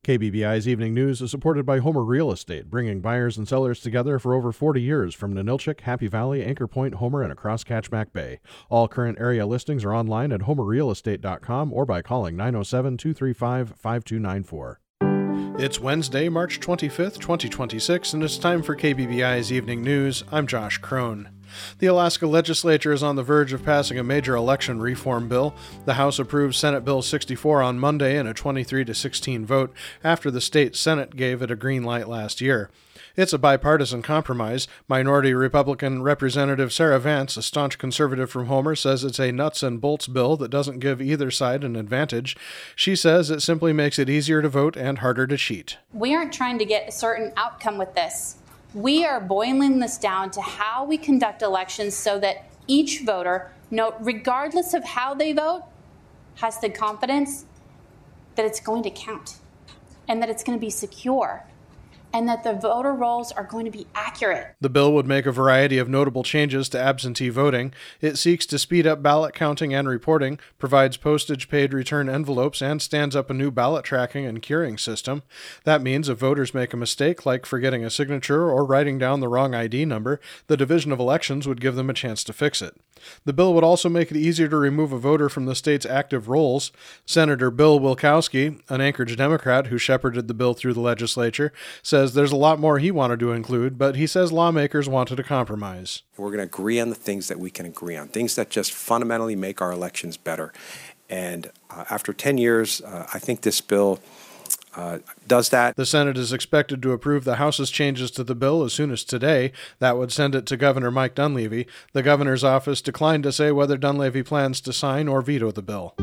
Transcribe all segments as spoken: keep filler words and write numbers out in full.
K B B I's Evening News is supported by Homer Real Estate, bringing buyers and sellers together for over forty years from Ninilchik, Happy Valley, Anchor Point, Homer, and across Catchmack Bay. All current area listings are online at homer real estate dot com or by calling nine oh seven, two three five, five two nine four. It's Wednesday, March twenty-fifth, twenty twenty-six, and it's time for K B B I's Evening News. I'm Josh Crone. The Alaska legislature is on the verge of passing a major election reform bill. The House approved Senate Bill sixty-four on Monday in a twenty-three to sixteen vote after the state Senate gave it a green light last year. It's a bipartisan compromise. Minority Republican Representative Sarah Vance, a staunch conservative from Homer, says it's a nuts and bolts bill that doesn't give either side an advantage. She says it simply makes it easier to vote and harder to cheat. We aren't trying to get a certain outcome with this. We are boiling this down to how we conduct elections so that each voter, no, regardless of how they vote, has the confidence that it's going to count and that it's going to be secure, and that the voter rolls are going to be accurate. The bill would make a variety of notable changes to absentee voting. It seeks to speed up ballot counting and reporting, provides postage-paid return envelopes, and stands up a new ballot tracking and curing system. That means if voters make a mistake, like forgetting a signature or writing down the wrong I D number, the Division of Elections would give them a chance to fix it. The bill would also make it easier to remove a voter from the state's active rolls. Senator Bill Wilkowski, an Anchorage Democrat who shepherded the bill through the legislature, says there's a lot more he wanted to include, but he says lawmakers wanted a compromise. We're going to agree on the things that we can agree on, things that just fundamentally make our elections better. And uh, after ten years, uh, I think this bill Uh, does that. The Senate is expected to approve the House's changes to the bill as soon as today. That would send it to Governor Mike Dunleavy. The governor's office declined to say whether Dunleavy plans to sign or veto the bill.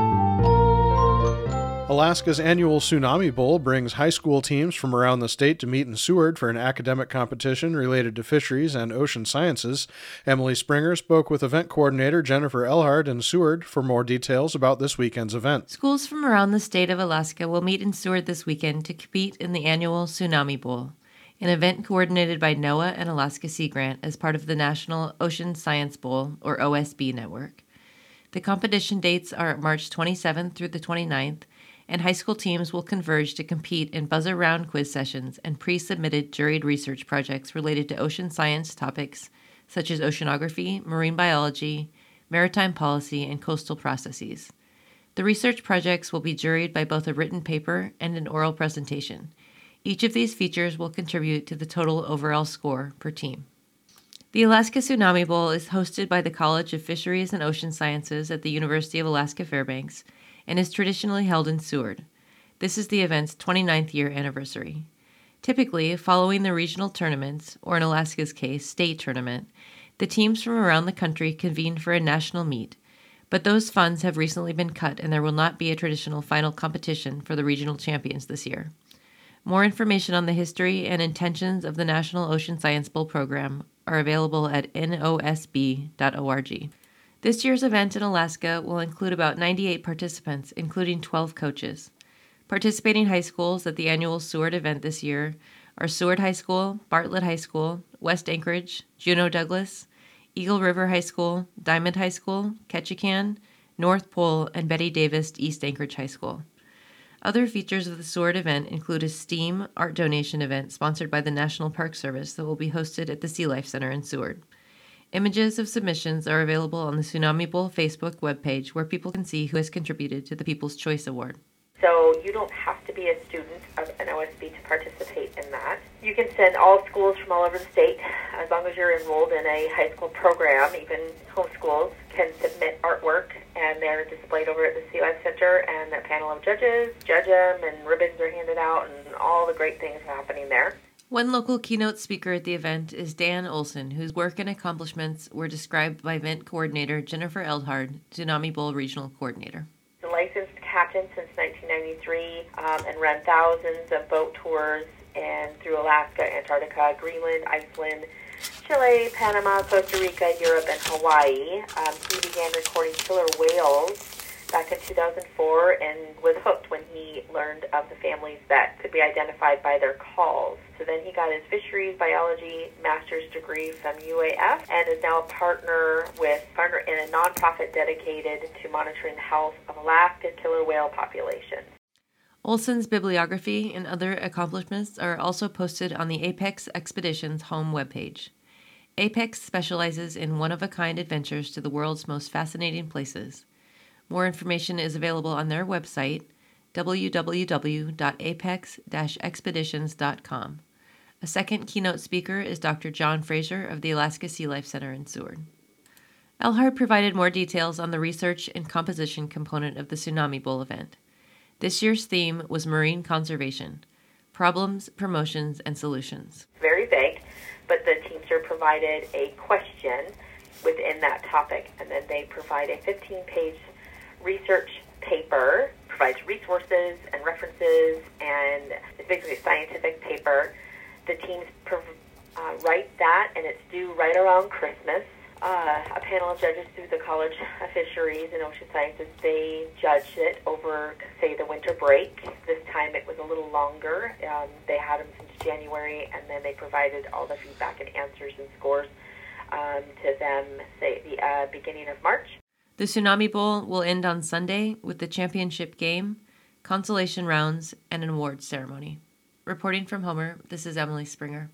Alaska's annual Tsunami Bowl brings high school teams from around the state to meet in Seward for an academic competition related to fisheries and ocean sciences. Emily Springer spoke with event coordinator Jennifer Elhard in Seward for more details about this weekend's event. Schools from around the state of Alaska will meet in Seward this weekend to compete in the annual Tsunami Bowl, an event coordinated by NOAA and Alaska Sea Grant as part of the National Ocean Science Bowl, or O S B network. The competition dates are March twenty-seventh through the twenty-ninth, and high school teams will converge to compete in buzzer round quiz sessions and pre-submitted juried research projects related to ocean science topics such as oceanography, marine biology, maritime policy, and coastal processes. The research projects will be juried by both a written paper and an oral presentation. Each of these features will contribute to the total overall score per team. The Alaska Tsunami Bowl is hosted by the College of Fisheries and Ocean Sciences at the University of Alaska Fairbanks and is traditionally held in Seward. This is the event's twenty-ninth year anniversary. Typically, following the regional tournaments, or in Alaska's case, state tournament, the teams from around the country convene for a national meet, but those funds have recently been cut and there will not be a traditional final competition for the regional champions this year. More information on the history and intentions of the National Ocean Science Bowl program are available at N O S B dot org. This year's event in Alaska will include about ninety-eight participants, including twelve coaches. Participating high schools at the annual Seward event this year are Seward High School, Bartlett High School, West Anchorage, Juneau Douglas, Eagle River High School, Diamond High School, Ketchikan, North Pole, and Betty Davis East Anchorage High School. Other features of the Seward event include a STEAM art donation event sponsored by the National Park Service that will be hosted at the Sea Life Center in Seward. Images of submissions are available on the Tsunami Bowl Facebook webpage where people can see who has contributed to the People's Choice Award. So you don't have to be a student of an O S B to participate in that. You can send all schools from all over the state, as long as you're enrolled in a high school program. Even homeschools can submit artwork, and they're displayed over at the Sea Life Center, and a panel of judges judge them, and ribbons are handed out, and all the great things are happening there. One local keynote speaker at the event is Dan Olson, whose work and accomplishments were described by event coordinator Jennifer Elhard, Tsunami Bowl Regional Coordinator. A licensed captain since nineteen ninety-three um, and run thousands of boat tours and through Alaska, Antarctica, Greenland, Iceland, Chile, Panama, Costa Rica, Europe, and Hawaii. Um, he began recording killer whales back in two thousand four and was hooked when he learned of the families that could be identified by their calls. So then he got his fisheries biology master's degree from U A F and is now a partner with partner in a nonprofit dedicated to monitoring the health of Alaska's killer whale population. Olson's bibliography and other accomplishments are also posted on the Apex Expeditions home webpage. Apex specializes in one-of-a-kind adventures to the world's most fascinating places. More information is available on their website, w w w dot apex dash expeditions dot com. A second keynote speaker is Doctor John Fraser of the Alaska Sea Life Center in Seward. Elhard provided more details on the research and composition component of the Tsunami Bowl event. This year's theme was marine conservation, problems, promotions, and solutions. Very vague, but the Teamster provided a question within that topic, and then they provide a fifteen-page research paper, provides resources and references, and it's basically a scientific paper. The teams uh, write that, and it's due right around Christmas. Uh, a panel of judges through the College of Fisheries and Ocean Sciences, they judged it over, say, the winter break. This time it was a little longer. Um, they had them since January, and then they provided all the feedback and answers and scores um, to them, say, the uh, beginning of March. The Tsunami Bowl will end on Sunday with the championship game, consolation rounds, and an awards ceremony. Reporting from Homer, this is Emily Springer.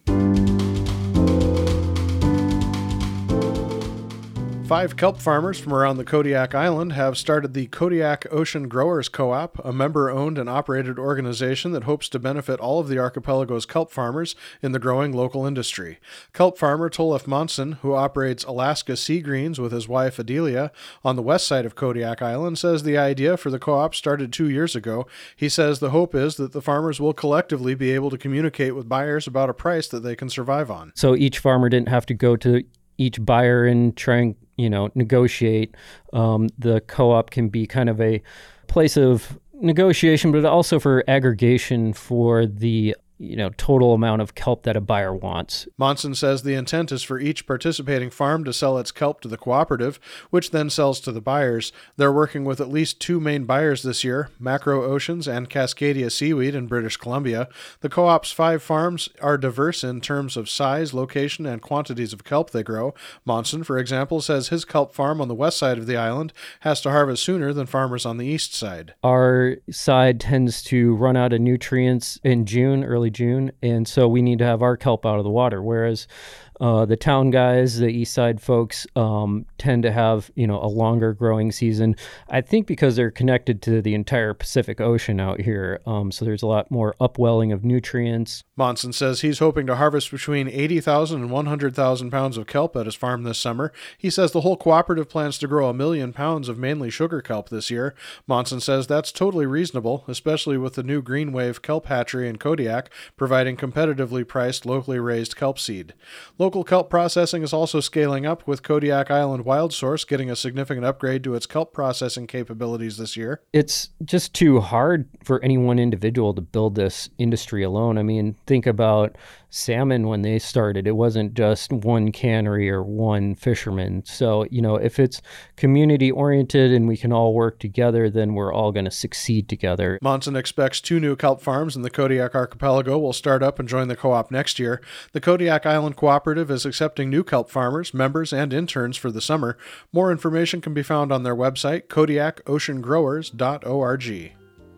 Five kelp farmers from around the Kodiak Island have started the Kodiak Ocean Growers Co-op, a member-owned and operated organization that hopes to benefit all of the archipelago's kelp farmers in the growing local industry. Kelp farmer Tolef Monson, who operates Alaska Sea Greens with his wife Adelia on the west side of Kodiak Island, says the idea for the co-op started two years ago. He says the hope is that the farmers will collectively be able to communicate with buyers about a price that they can survive on. So each farmer didn't have to go to each buyer and try and, you know, negotiate. Um, the co-op can be kind of a place of negotiation, but also for aggregation for the, you know, total amount of kelp that a buyer wants. Monson says the intent is for each participating farm to sell its kelp to the cooperative, which then sells to the buyers. They're working with at least two main buyers this year, Macro Oceans and Cascadia Seaweed in British Columbia. The co-op's five farms are diverse in terms of size, location, and quantities of kelp they grow. Monson, for example, says his kelp farm on the west side of the island has to harvest sooner than farmers on the east side. Our side tends to run out of nutrients in June, early June, and so we need to have our kelp out of the water, whereas uh, the town guys, the east side folks, um, tend to have, you know, a longer growing season. I think because they're connected to the entire Pacific Ocean out here, um, so there's a lot more upwelling of nutrients. Monson says he's hoping to harvest between eighty thousand and one hundred thousand pounds of kelp at his farm this summer. He says the whole cooperative plans to grow a million pounds of mainly sugar kelp this year. Monson says that's totally reasonable, especially with the new Green Wave kelp hatchery in Kodiak providing competitively priced, locally raised kelp seed. Local kelp processing is also scaling up, with Kodiak Island Wild Source getting a significant upgrade to its kelp processing capabilities this year. It's just too hard for any one individual to build this industry alone. I mean, think about salmon when they started. It wasn't just one cannery or one fisherman. So, you know, if it's community oriented and we can all work together, then we're all going to succeed together. Monson expects two new kelp farms in the Kodiak archipelago will start up and join the co-op next year. The Kodiak Island Cooperative is accepting new kelp farmers, members, and interns for the summer. More information can be found on their website, kodiak ocean growers dot org.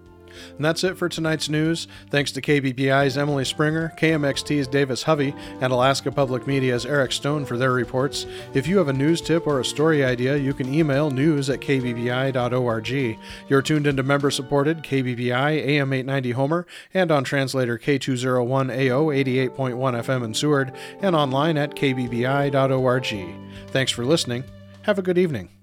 And that's it for tonight's news. Thanks to K B B I's Emily Springer, K M X T's Davis Hovey, and Alaska Public Media's Eric Stone for their reports. If you have a news tip or a story idea, you can email news at k b b i dot org. You're tuned into member-supported K B B I A M eight ninety Homer and on translator K two oh one A O eighty-eight point one F M in Seward and online at k b b i dot org. Thanks for listening. Have a good evening.